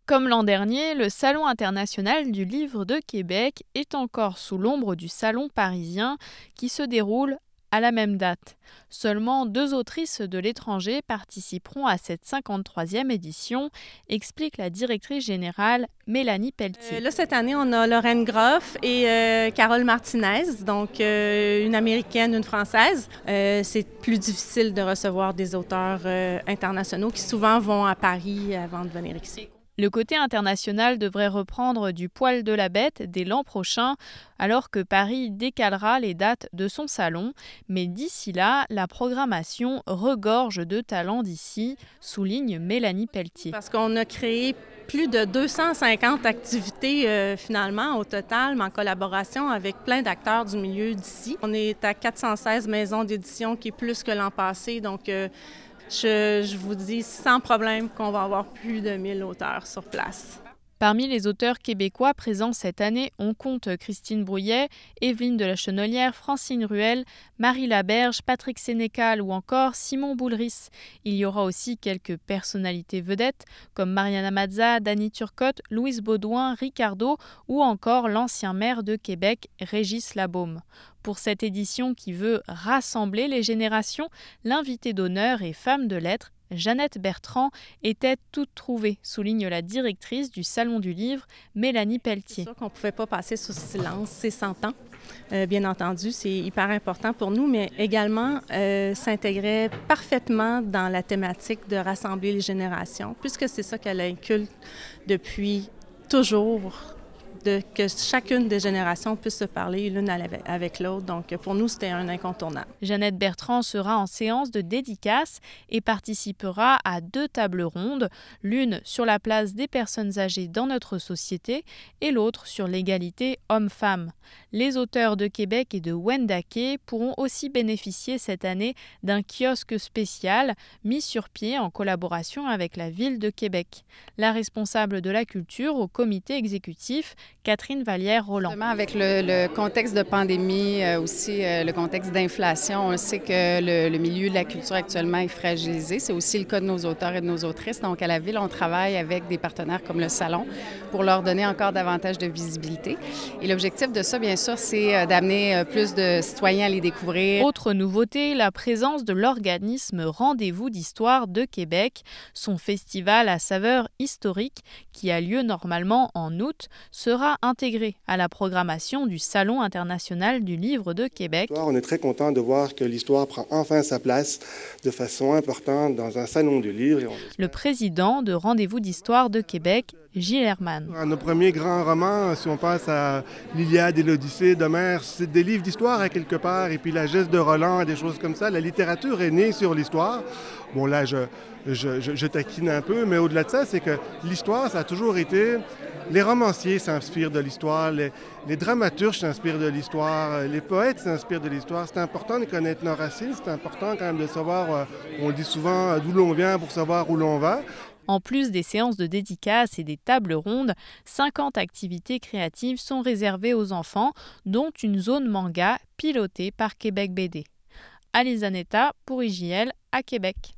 Comme l'an dernier, le Salon international du livre de Québec est encore sous l'ombre du Salon parisien qui se déroule à la même date. Seulement 2 autrices de l'étranger participeront à cette 53e édition, explique la directrice générale Mélanie Pelletier. Là, cette année, on a Lorraine Groff et Carole Martinez, donc une Américaine, une Française. C'est plus difficile de recevoir des auteurs internationaux qui souvent vont à Paris avant de venir ici. Le côté international devrait reprendre du poil de la bête dès l'an prochain, alors que Paris décalera les dates de son salon. Mais d'ici là, la programmation regorge de talents d'ici, souligne Mélanie Pelletier. Parce qu'on a créé plus de 250 activités finalement au total, mais en collaboration avec plein d'acteurs du milieu d'ici. On est à 416 maisons d'édition, qui est plus que l'an passé, donc je vous dis sans problème qu'on va avoir plus de 1000 auteurs sur place. Parmi les auteurs québécois présents cette année, on compte Christine Brouillet, Évelyne de la Chenolière, Francine Ruel, Marie Laberge, Patrick Sénécal ou encore Simon Boulris. Il y aura aussi quelques personnalités vedettes comme Mariana Mazza, Dany Turcotte, Louise Baudouin, Ricardo ou encore l'ancien maire de Québec, Régis Labaume. Pour cette édition qui veut rassembler les générations, l'invitée d'honneur est femme de lettres. Jeannette Bertrand était toute trouvée, souligne la directrice du Salon du Livre, Mélanie Pelletier. C'est sûr qu'on ne pouvait pas passer sous silence ces 100 ans. Bien entendu, c'est hyper important pour nous, mais également s'intégrait parfaitement dans la thématique de rassembler les générations, puisque c'est ça qu'elle inculque depuis toujours, que chacune des générations puisse se parler l'une avec l'autre. Donc, pour nous, c'était un incontournable. Jeannette Bertrand sera en séance de dédicace et participera à 2 tables rondes, l'une sur la place des personnes âgées dans notre société et l'autre sur l'égalité homme-femme. Les auteurs de Québec et de Wendake pourront aussi bénéficier cette année d'un kiosque spécial mis sur pied en collaboration avec la Ville de Québec. La responsable de la culture au comité exécutif, Catherine Vallière-Roland. Avec le contexte de pandémie, aussi le contexte d'inflation, on sait que le milieu de la culture actuellement est fragilisé. C'est aussi le cas de nos auteurs et de nos autrices. Donc, à la Ville, on travaille avec des partenaires comme le Salon pour leur donner encore davantage de visibilité. Et l'objectif de ça, bien sûr, c'est d'amener plus de citoyens à les découvrir. Autre nouveauté, la présence de l'organisme Rendez-vous d'Histoire de Québec. Son festival à saveur historique, qui a lieu normalement en août, sera intégré à la programmation du Salon international du livre de Québec. On est très content de voir que l'histoire prend enfin sa place de façon importante dans un salon du livre. Le président de Rendez-vous d'Histoire de Québec, Gilles Herman. Nos premiers grands romans, si on passe à l'Iliade et l'Odyssée d'Homère, c'est des livres d'histoire à quelque part, et puis la geste de Roland, des choses comme ça. La littérature est née sur l'histoire. Bon, là, je taquine un peu, mais au-delà de ça, c'est que l'histoire, ça a toujours été... Les romanciers s'inspirent de l'histoire, les dramaturges s'inspirent de l'histoire, les poètes s'inspirent de l'histoire. C'est important de connaître nos racines, c'est important quand même de savoir, on le dit souvent, d'où l'on vient pour savoir où l'on va. En plus des séances de dédicaces et des tables rondes, 50 activités créatives sont réservées aux enfants, dont une zone manga pilotée par Québec BD. Alice Zanetta pour IJL à Québec.